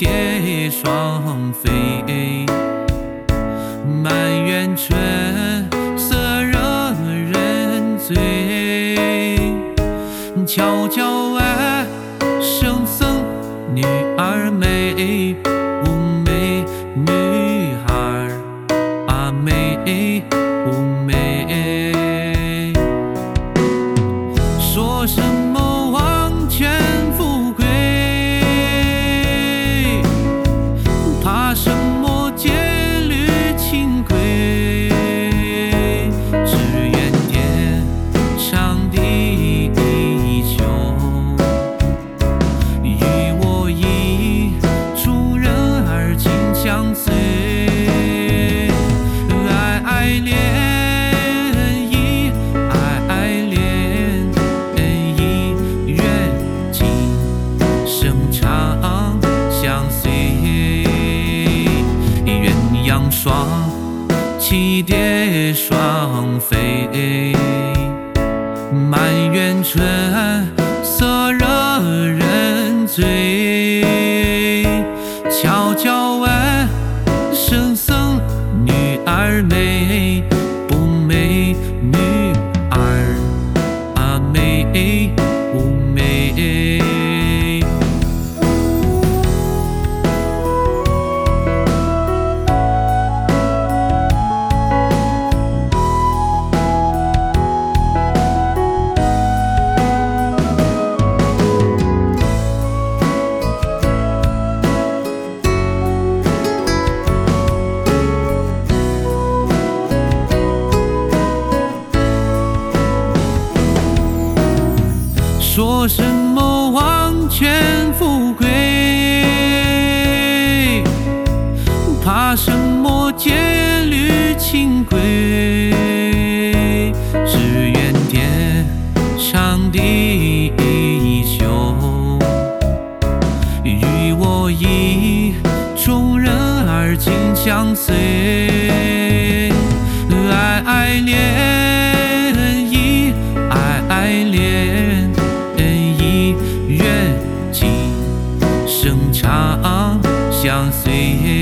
蝶双飞，满园春色惹人醉。悄悄问圣僧，女儿美不美？女儿美不美？说什么王权富贵，怕什么戒律清规？只愿天长地久，与我以主人而亲相随。爱恋意，爱恋意，愿今生长相随。鸳鸯双栖蝶双飞，满园春色惹人醉。悄悄问圣僧，女儿美不美？女儿美不美？说什么王权富贵，怕什么戒律清规？只愿天长地久，与我以众人而亲相随。爱恋意，爱恋意，愿今生长相随。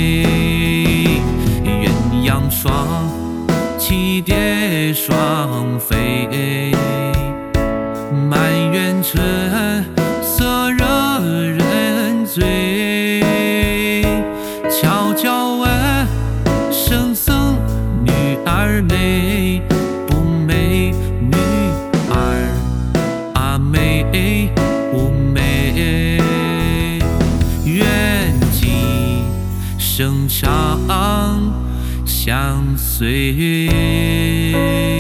鸳鸯双栖蝶双飞，满园春色惹人醉。悄悄问圣僧，女儿美不美？女儿美不美？愿今生长相随。